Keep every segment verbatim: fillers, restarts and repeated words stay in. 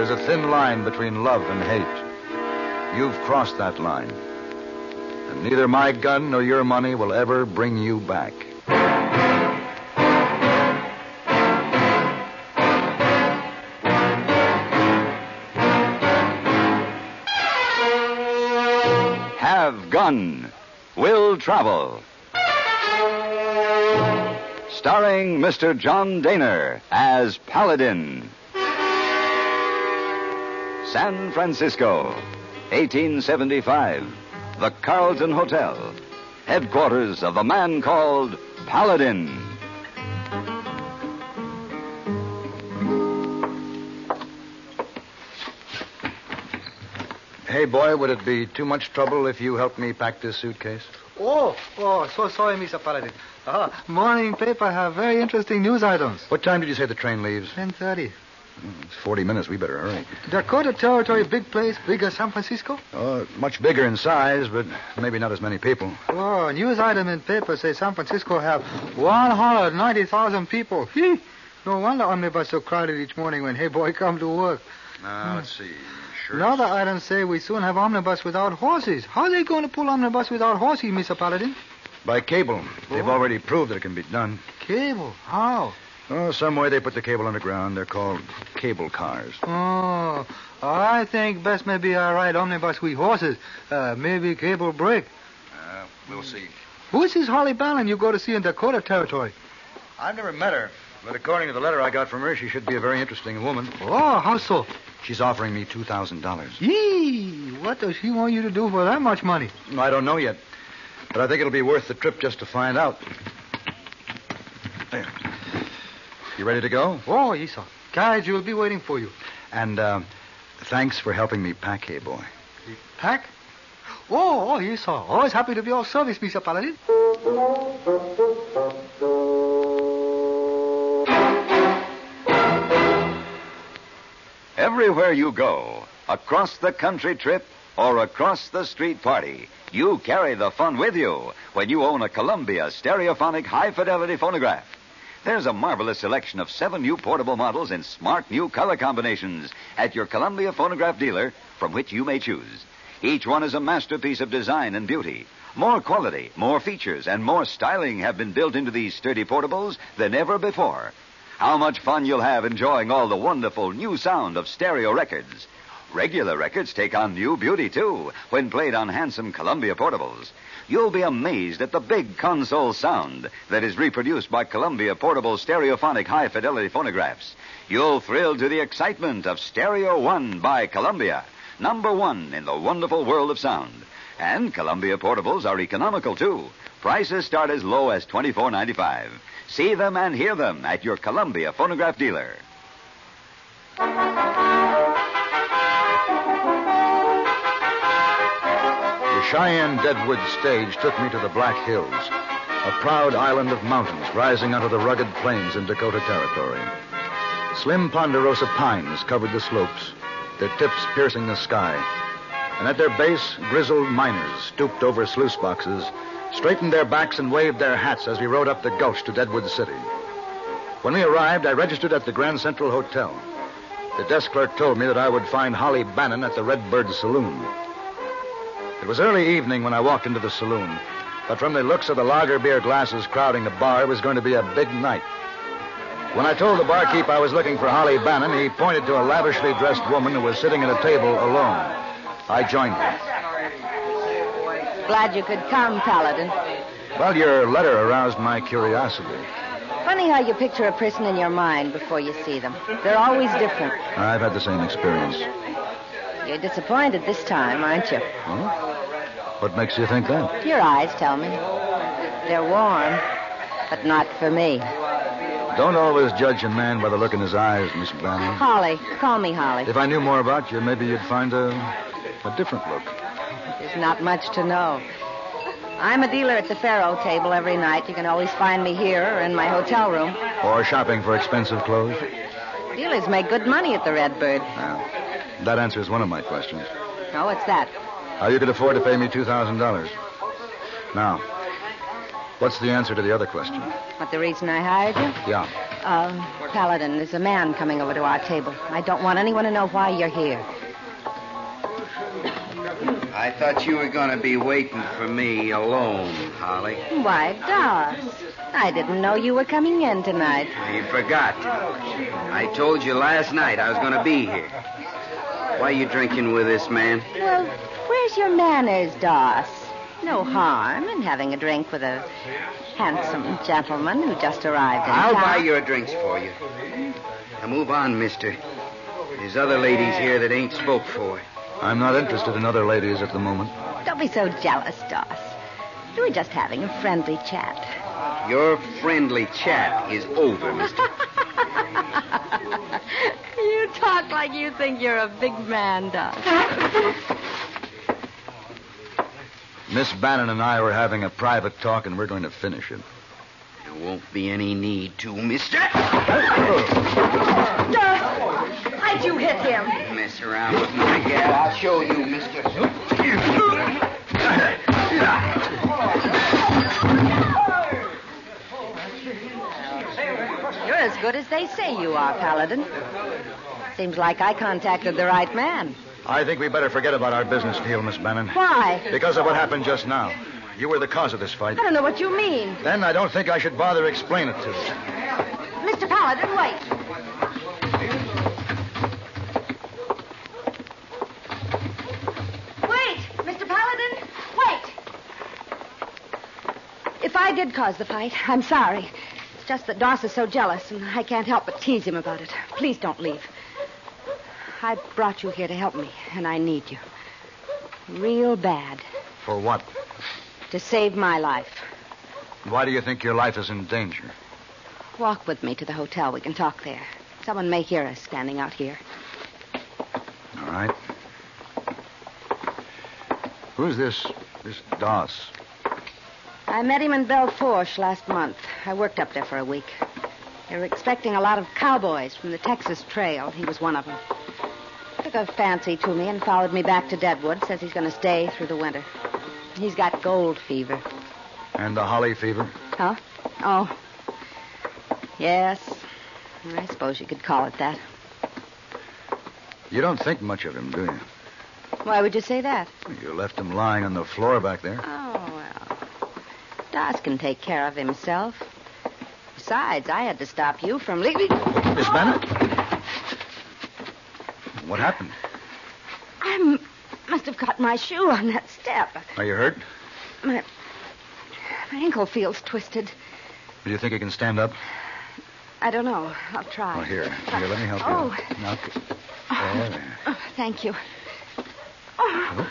There's a thin line between love and hate. You've crossed that line. And neither my gun nor your money will ever bring you back. Have Gun. Will Travel. Starring Mister John Daner as Paladin. San Francisco, eighteen seventy-five. The Carlton Hotel. Headquarters of the man called Paladin. Hey, boy, would it be too much trouble if you helped me pack this suitcase? Oh, oh, so sorry, Mister Paladin. Ah, morning paper have very interesting news items. What time did you say the train leaves? ten thirty. Mm, it's forty minutes. We better hurry. Dakota Territory, big place, bigger San Francisco? Oh, much bigger in size, but maybe not as many people. Oh, news item in paper say San Francisco have one hundred ninety thousand people. Hee. No wonder omnibus so crowded each morning when Hey Boy come to work. Now, let's see. Sure. Another item say we soon have omnibus without horses. How are they going to pull omnibus without horses, Mister Paladin? By cable. They've Oh. already proved that it can be done. Cable? How? Oh, some way they put the cable underground. They're called cable cars. Oh, I think best maybe I ride omnibus with horses. Uh, maybe cable break. Uh, we'll see. Who is this Holly Bannon you go to see in Dakota Territory? I've never met her, but according to the letter I got from her, she should be a very interesting woman. Oh, how so? She's offering me two thousand dollars. Yee, what does she want you to do for that much money? I don't know yet, but I think it'll be worth the trip just to find out. There. You ready to go? Oh, yes, sir. Carriage will be waiting for you. And uh, thanks for helping me pack, hey boy. Pack? Oh, oh, yes, sir. Always happy to be of service, Mister Paladin. Everywhere you go, across the country trip or across the street party, you carry the fun with you when you own a Columbia stereophonic high-fidelity phonograph. There's a marvelous selection of seven new portable models in smart new color combinations at your Columbia phonograph dealer from which you may choose. Each one is a masterpiece of design and beauty. More quality, more features, and more styling have been built into these sturdy portables than ever before. How much fun you'll have enjoying all the wonderful new sound of stereo records. Regular records take on new beauty, too, when played on handsome Columbia portables. You'll be amazed at the big console sound that is reproduced by Columbia portable stereophonic high-fidelity phonographs. You'll thrill to the excitement of Stereo One by Columbia, number one in the wonderful world of sound. And Columbia portables are economical, too. Prices start as low as twenty-four ninety-five. See them and hear them at your Columbia phonograph dealer. The Cheyenne Deadwood stage took me to the Black Hills, a proud island of mountains rising out of the rugged plains in Dakota Territory. Slim ponderosa pines covered the slopes, their tips piercing the sky. And at their base, grizzled miners stooped over sluice boxes, straightened their backs and waved their hats as we rode up the gulch to Deadwood City. When we arrived, I registered at the Grand Central Hotel. The desk clerk told me that I would find Holly Bannon at the Redbird Saloon. It was early evening when I walked into the saloon, but from the looks of the lager beer glasses crowding the bar, it was going to be a big night. When I told the barkeep I was looking for Holly Bannon, he pointed to a lavishly dressed woman who was sitting at a table alone. I joined her. Glad you could come, Paladin. Well, your letter aroused my curiosity. Funny how you picture a person in your mind before you see them. They're always different. I've had the same experience. You're disappointed this time, aren't you? Huh? What makes you think that? Your eyes tell me. They're warm, but not for me. Don't always judge a man by the look in his eyes, Miss Bannon. Holly. Call me Holly. If I knew more about you, maybe you'd find a, a different look. There's not much to know. I'm a dealer at the faro table every night. You can always find me here or in my hotel room. Or shopping for expensive clothes? Dealers make good money at the Redbird. Well, that answers one of my questions. Oh, what's that? How you could afford to pay me two thousand dollars. Now, What's the answer to the other question? What, the reason I hired you? Yeah. Uh, Paladin, there's a man coming over to our table. I don't want anyone to know why you're here. I thought you were going to be waiting for me alone, Holly. Why, Doss, I didn't know you were coming in tonight. You forgot. I told you last night I was going to be here. Why are you drinking with this man? Well, where's your manners, Doss? No harm in having a drink with a handsome gentleman who just arrived in I'll town. buy your drinks for you. Now move on, mister. There's other ladies here that ain't spoke for. I'm not interested in other ladies at the moment. Don't be so jealous, Doss. We were just having a friendly chat. Your friendly chat is over, mister. You talk like you think you're a big man, Doss. Miss Bannon and I were having a private talk, and we're going to finish it. There won't be any need to, mister. Doss, why'd you hit him? Mess around with my gal. I'll show you, mister. You're as good as they say you are, Paladin. Seems like I contacted the right man. I think we better forget about our business deal, Miss Bannon. Why? Because of what happened just now. You were the cause of this fight. I don't know what you mean. Then I don't think I should bother explain it to you. Mister Paladin, wait. Wait, Mister Paladin, wait. If I did cause the fight, I'm sorry. It's just that Doss is so jealous, and I can't help but tease him about it. Please don't leave. I brought you here to help me, and I need you. Real bad. For what? To save my life. Why do you think your life is in danger? Walk with me to the hotel. We can talk there. Someone may hear us standing out here. All right. Who's this, this Doss? I met him in Belfourche last month. I worked up there for a week. They were expecting a lot of cowboys from the Texas Trail. He was one of them. Took a fancy to me and followed me back to Deadwood. Says he's going to stay through the winter. He's got gold fever. And the holly fever? Huh? Oh. Yes. I suppose you could call it that. You don't think much of him, do you? Why would you say that? You left him lying on the floor back there. Oh, well. Doss can take care of himself. Besides, I had to stop you from leaving. Miss Bannon? What happened? I m- must have caught my shoe on that step. Are you hurt? My, my ankle feels twisted. Do you think you can stand up? I don't know. I'll try. Oh, here. Here, let me help Oh. you. Now, there, there. Oh, thank you. Oh.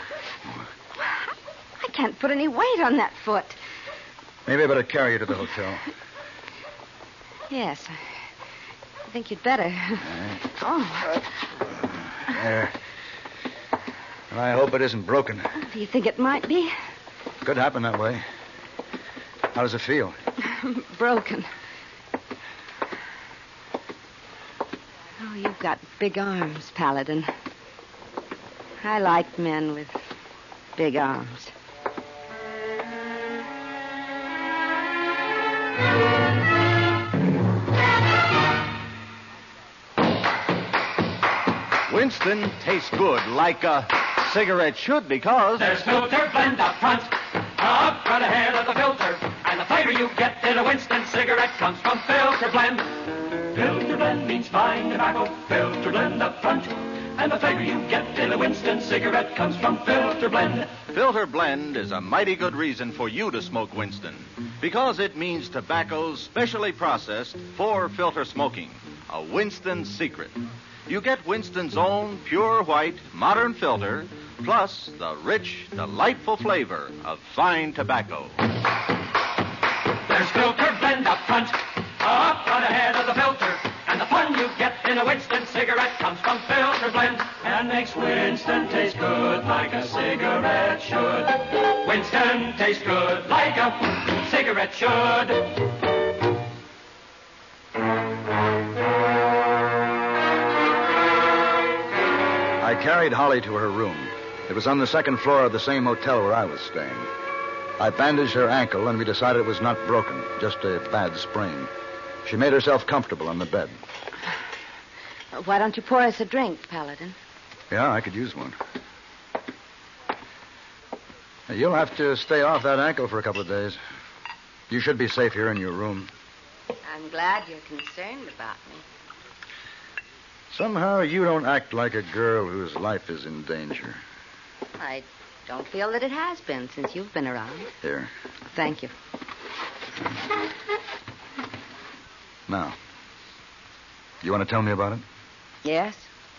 I can't put any weight on that foot. Maybe I better carry you to the hotel. Yes. I think you'd better. Right. Oh. There. Well, I hope it isn't broken. Do you think it might be? Could happen that way. How does it feel? Broken. Oh, you've got big arms, Paladin. I like men with big arms. Winston tastes good like a cigarette should because... There's filter blend up front, up right ahead of the filter. And the flavor you get in a Winston cigarette comes from filter blend. Filter blend means fine tobacco, filter blend up front. And the flavor you get in a Winston cigarette comes from filter blend. Filter blend is a mighty good reason for you to smoke Winston because it means tobacco specially processed for filter smoking. A Winston secret. You get Winston's own pure white modern filter, plus the rich, delightful flavor of fine tobacco. There's filter blend up front, up right ahead of the filter. And the fun you get in a Winston cigarette comes from filter blend. And makes Winston taste good like a cigarette should. Winston tastes good like a cigarette should. I carried Holly to her room. It was on the second floor of the same hotel where I was staying. I bandaged her ankle, and we decided it was not broken, just a bad sprain. She made herself comfortable on the bed. Why don't you pour us a drink, Paladin? Yeah, I could use one. You'll have to stay off that ankle for a couple of days. You should be safe here in your room. I'm glad you're concerned about me. Somehow you don't act like a girl whose life is in danger. I don't feel that it has been since you've been around. Here. Thank you. Now, you want to tell me about it? Yes.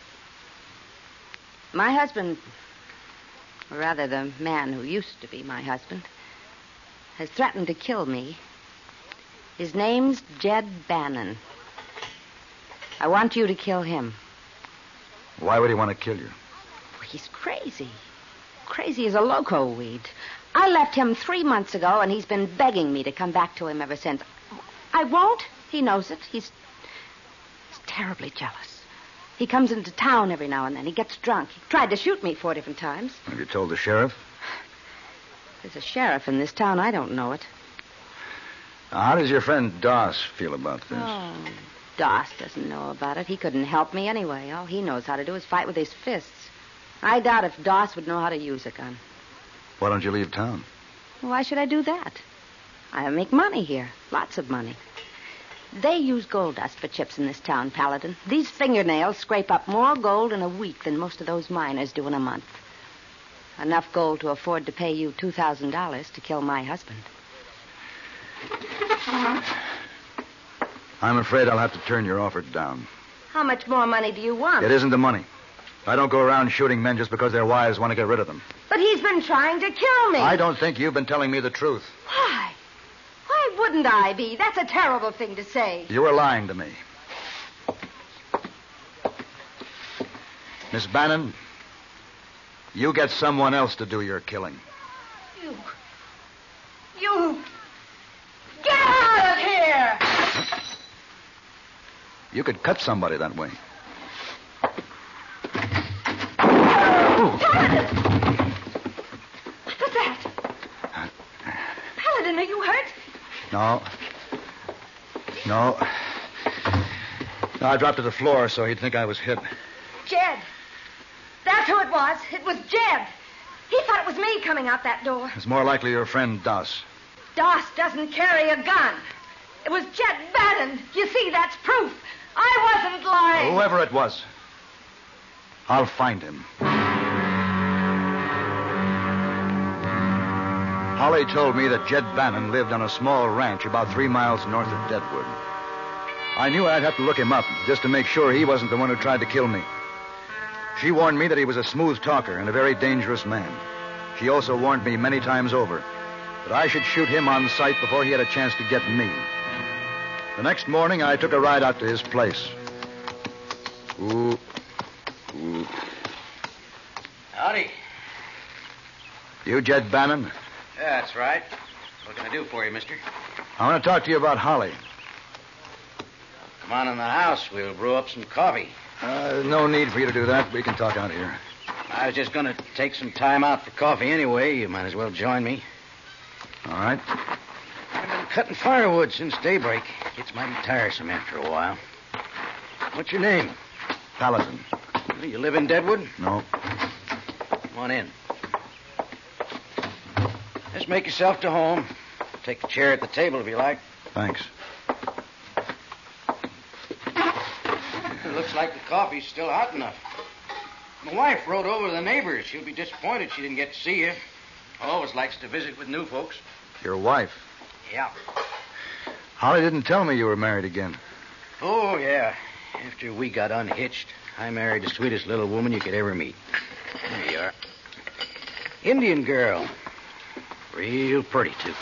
My husband, or rather the man who used to be my husband, has threatened to kill me. His name's Jed Bannon. I want you to kill him. Why would he want to kill you? He's crazy. Crazy as a loco weed. I left him three months ago, and he's been begging me to come back to him ever since. I won't. He knows it. He's, he's terribly jealous. He comes into town every now and then. He gets drunk. He tried to shoot me four different times. Have you told the sheriff? There's a sheriff in this town. I don't know it. Now, how does your friend Doss feel about this? Oh, Doss doesn't know about it. He couldn't help me anyway. All he knows how to do is fight with his fists. I doubt if Doss would know how to use a gun. Why don't you leave town? Why should I do that? I make money here. Lots of money. They use gold dust for chips in this town, Paladin. These fingernails scrape up more gold in a week than most of those miners do in a month. Enough gold to afford to pay you two thousand dollars to kill my husband. I'm afraid I'll have to turn your offer down. How much more money do you want? It isn't the money. I don't go around shooting men just because their wives want to get rid of them. But he's been trying to kill me. I don't think you've been telling me the truth. Why? Why wouldn't I be? That's a terrible thing to say. You were lying to me. Miss Bannon, you get someone else to do your killing. You... You... Get out of here! You could cut somebody that way. Paladin! What was that? Paladin, are you hurt? No. No. No, I dropped to the floor so he'd think I was hit. Jed. That's who it was. It was Jed. He thought it was me coming out that door. It's more likely your friend Doss. Doss doesn't carry a gun. It was Jed Bannon. You see, that's proof. I wasn't lying. Whoever it was, I'll find him. Holly told me that Jed Bannon lived on a small ranch about three miles north of Deadwood. I knew I'd have to look him up just to make sure he wasn't the one who tried to kill me. She warned me that he was a smooth talker and a very dangerous man. She also warned me many times over that I should shoot him on sight before he had a chance to get me. The next morning, I took a ride out to his place. Ooh. Ooh. Howdy. You Jed Bannon? Yeah, that's right. What can I do for you, mister? I want to talk to you about Holly. Come on in the house. We'll brew up some coffee. Uh, no need for you to do that. We can talk out here. I was just going to take some time out for coffee anyway. You might as well join me. All right. I've been cutting firewood since daybreak. Gets mighty tiresome after a while. What's your name? Paladin. You live in Deadwood? No. Come on in. Just make yourself to home. Take a chair at the table if you like. Thanks. It looks like the coffee's still hot enough. My wife rode over to the neighbors. She'll be disappointed she didn't get to see you. Always likes to visit with new folks. Your wife? Yeah. Holly didn't tell me you were married again. Oh, yeah. After we got unhitched, I married the sweetest little woman you could ever meet. There you are. Indian girl. Real pretty, too.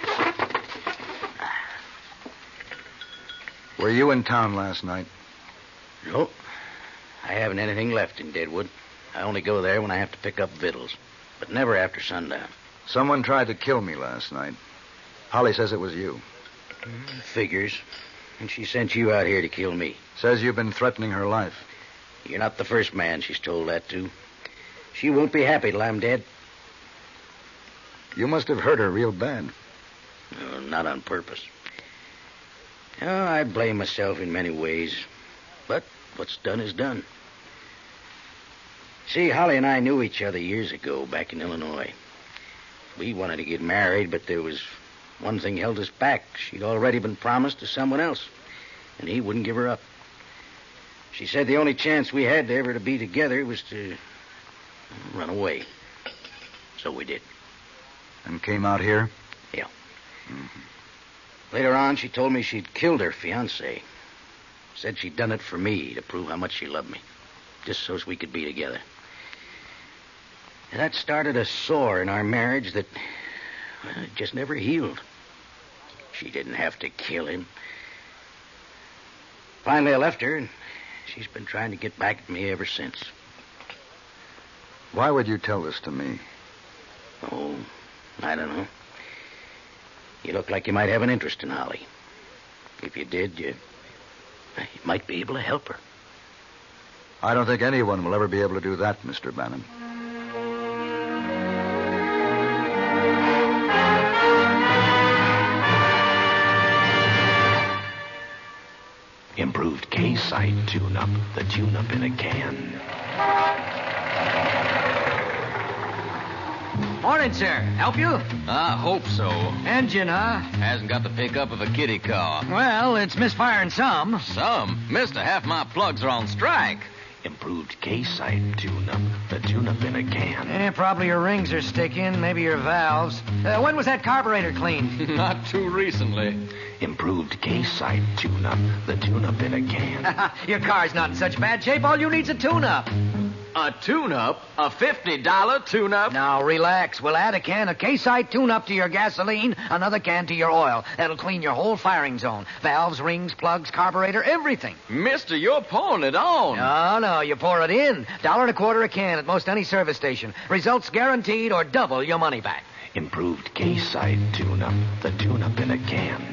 Were you in town last night? Nope. I haven't anything left in Deadwood. I only go there when I have to pick up victuals, but never after sundown. Someone tried to kill me last night. Holly says it was you. Mm, figures. And she sent you out here to kill me. Says you've been threatening her life. You're not the first man she's told that to. She won't be happy till I'm dead. You must have hurt her real bad. No, not on purpose. Oh, I blame myself in many ways. But what's done is done. See, Holly and I knew each other years ago back in Illinois. We wanted to get married, but there was one thing held us back. She'd already been promised to someone else, and he wouldn't give her up. She said the only chance we had to ever to be together was to run away. So we did. And came out here? Yeah. Mm-hmm. Later on, she told me she'd killed her fiancé. Said she'd done it for me, to prove how much she loved me. Just so we could be together. And that started a sore in our marriage that well, it just never healed. She didn't have to kill him. Finally, I left her, and she's been trying to get back at me ever since. Why would you tell this to me? Oh, I don't know. You look like you might have an interest in Holly. If you did, you, you might be able to help her. I don't think anyone will ever be able to do that, Mister Bannon. Improved K-Site tune-up. The tune-up in a can. Morning, sir. Help you? I hope so. Engine, huh? Hasn't got the pickup of a kitty car. Well, it's misfiring some. Some? Mister, half my plugs are on strike. Improved K-Site tune-up. The tune-up in a can. Eh, probably your rings are sticking, maybe your valves. Uh, when was that carburetor cleaned? Not too recently. Improved K-Site tune-up. The tune-up in a can. Your car's not in such bad shape. All you need's a tune-up. A tune-up? A fifty dollar tune-up? Now, relax. We'll add a can of K-Site tune-up to your gasoline, another can to your oil. That'll clean your whole firing zone. Valves, rings, plugs, carburetor, everything. Mister, you're pouring it on. No, no, you pour it in. Dollar and a quarter a can at most any service station. Results guaranteed or double your money back. Improved K-Site tune-up. The tune-up in a can.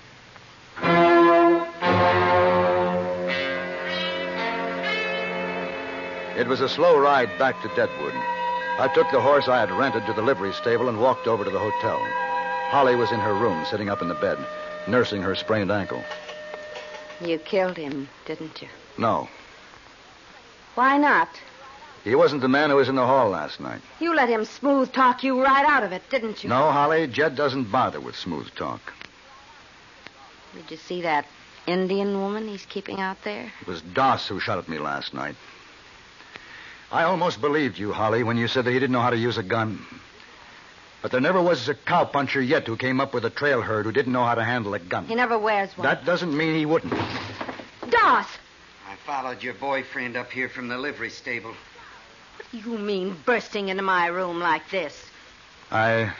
It was a slow ride back to Deadwood. I took the horse I had rented to the livery stable and walked over to the hotel. Holly was in her room, sitting up in the bed, nursing her sprained ankle. You killed him, didn't you? No. Why not? He wasn't the man who was in the hall last night. You let him smooth talk you right out of it, didn't you? No, Holly, Jed doesn't bother with smooth talk. Did you see that Indian woman he's keeping out there? It was Doss who shot at me last night. I almost believed you, Holly, when you said that he didn't know how to use a gun. But there never was a cowpuncher yet who came up with a trail herd who didn't know how to handle a gun. He never wears one. That doesn't mean he wouldn't. Doss! I followed your boyfriend up here from the livery stable. What do you mean, bursting into my room like this? I...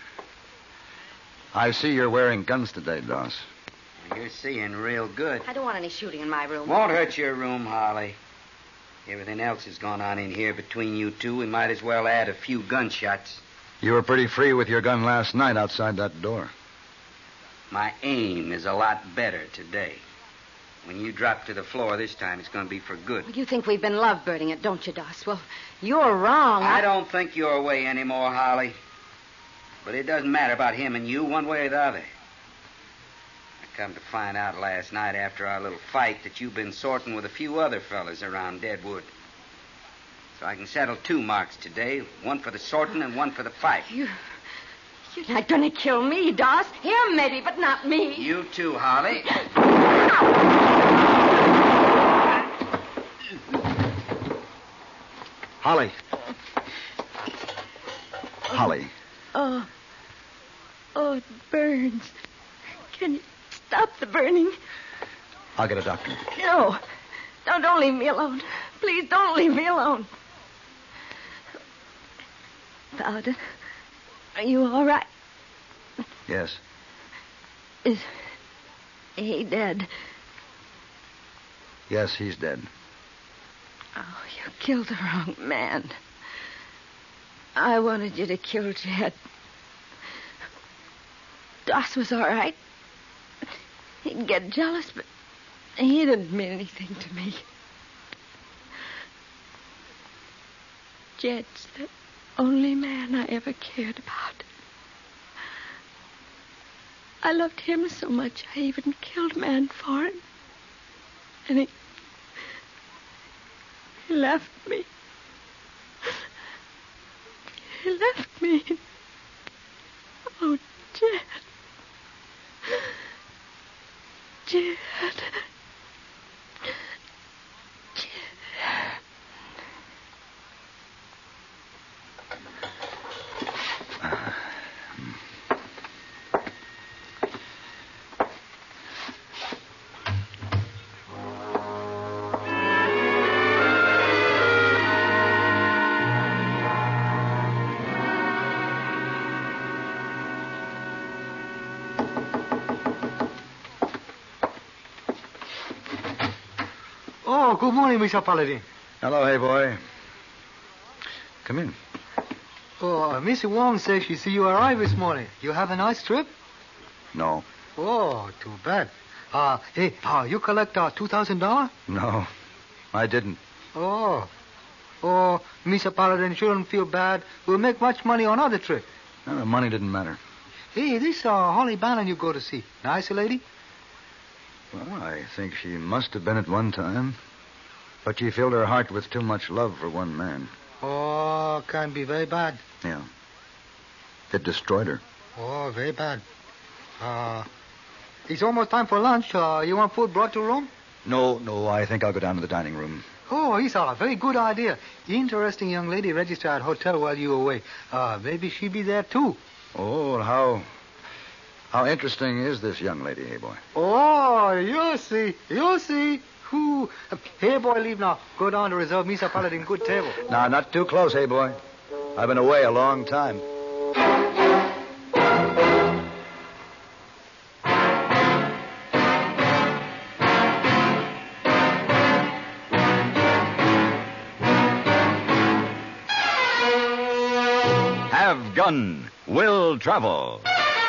I see you're wearing guns today, Doss. You're seeing real good. I don't want any shooting in my room. Won't hurt your room, Holly. Everything else has gone on in here between you two. We might as well add a few gunshots. You were pretty free with your gun last night outside that door. My aim is a lot better today. When you drop to the floor this time, it's going to be for good. You think we've been loveboarding it, don't you, Doss? Well, you're wrong. I don't think your way anymore, Holly. But it doesn't matter about him and you, one way or the other. I come to find out last night after our little fight that you've been sorting with a few other fellas around Deadwood. So I can settle two marks today, one for the sorting and one for the fight. You, you're not going to kill me, Doss. Him, maybe, but not me. You too, Holly. Holly. Holly. Oh. Oh, it burns. Can you stop the burning? I'll get a doctor. No. No, don't leave me alone. Please don't leave me alone. Paladin, are you all right? Yes. Is he dead? Yes, he's dead. Oh, you killed the wrong man. I wanted you to kill Jed. Doss was all right. He'd get jealous, but he didn't mean anything to me. Jed's the only man I ever cared about. I loved him so much, I even killed a man for him. And he... He left me. He left me. Oh, Jed. Jed. Jed. Oh, good morning, Mister Paladin. Hello, hey boy. Come in. Oh, Missus Wong says she see you arrive this morning. You have a nice trip? No. Oh, too bad. Uh, hey, uh, you collect uh, two thousand dollars? No, I didn't. Oh. Oh, Mister Paladin shouldn't feel bad. We'll make much money on other trip. No, the money didn't matter. Hey, this uh, Holly Bannon you go to see. Nice lady? Well, I think she must have been at one time. But she filled her heart with too much love for one man. Oh, can be very bad. Yeah. It destroyed her. Oh, very bad. Uh, it's almost time for lunch. Uh, you want food brought to room? No, no, I think I'll go down to the dining room. Oh, it's a very good idea. Interesting young lady registered at hotel while you were away. Uh, maybe she be there, too. Oh, how... How interesting is this young lady, hey boy? Oh, you see. You see. Who? Hey, boy, leave now. Go down to reserve Mister Paladin good table. Now, not too close, hey boy. I've been away a long time. Have Gun Will Travel.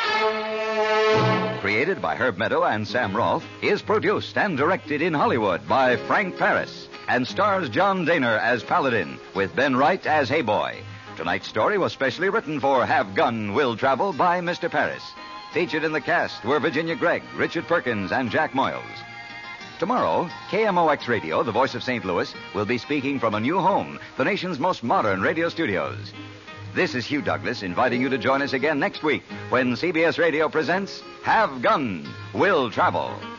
Created by Herb Meadow and Sam Rolfe, is produced and directed in Hollywood by Frank Paris and stars John Daner as Paladin with Ben Wright as Hey Boy. Tonight's story was specially written for Have Gun Will Travel by Mister Paris. Featured in the cast were Virginia Gregg, Richard Perkins, and Jack Moyles. Tomorrow, K M O X Radio, the voice of Saint Louis, will be speaking from a new home, the nation's most modern radio studios. This is Hugh Douglas inviting you to join us again next week when C B S Radio presents Have Gun Will Travel.